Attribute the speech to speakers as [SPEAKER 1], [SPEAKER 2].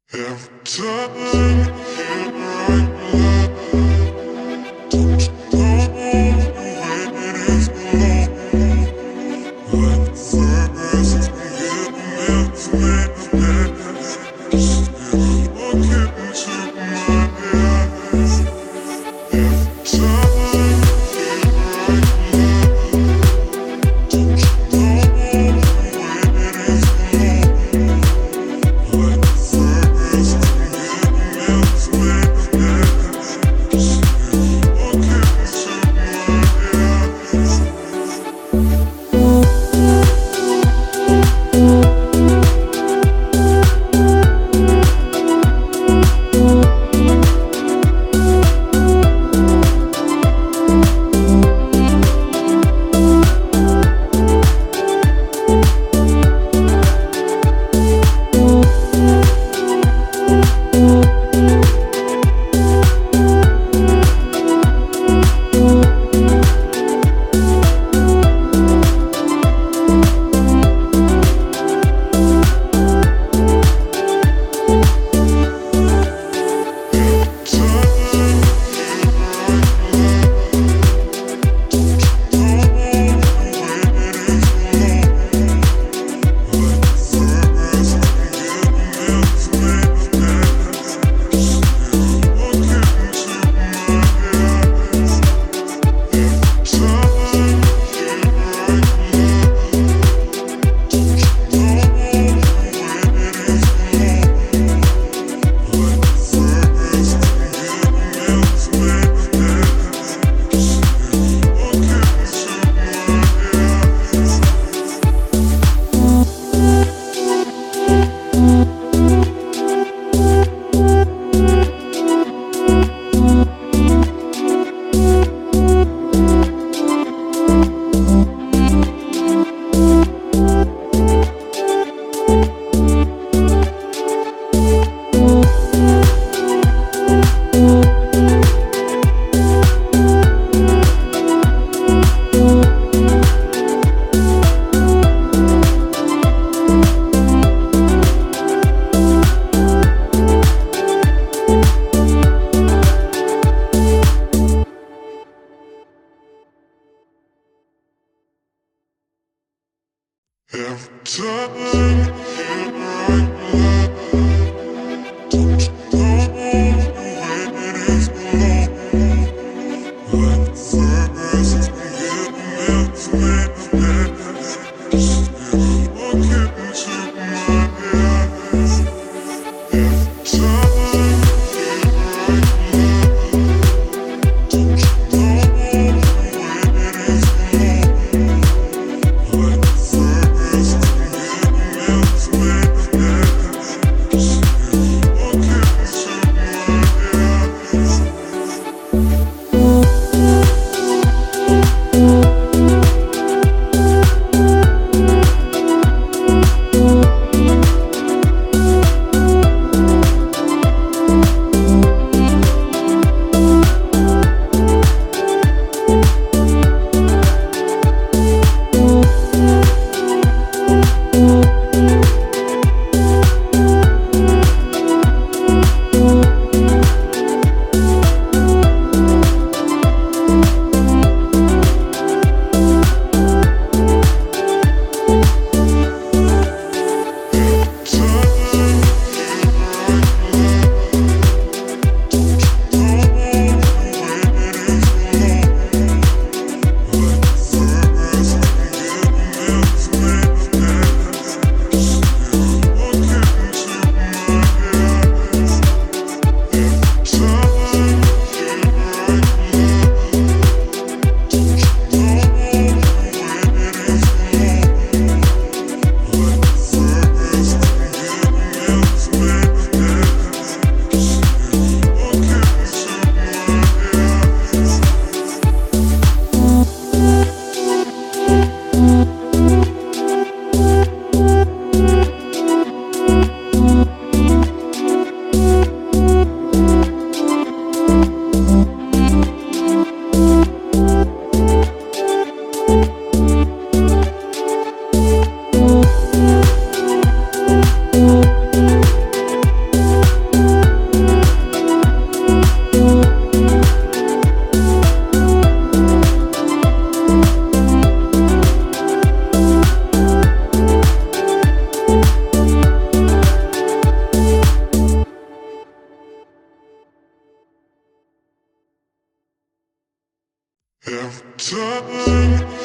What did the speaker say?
[SPEAKER 1] Every time you right don't you know the way it is below? Like first, get me to make look into my eyes. Every time you right don't you know the way it is below? Like first, get me to make look into my eyes. Every time you right don't you know the way it is below? Like first, get me to make look into my eyes. Every time you right don't you know the way it is below? Like first, get me to make look into my eyes. Time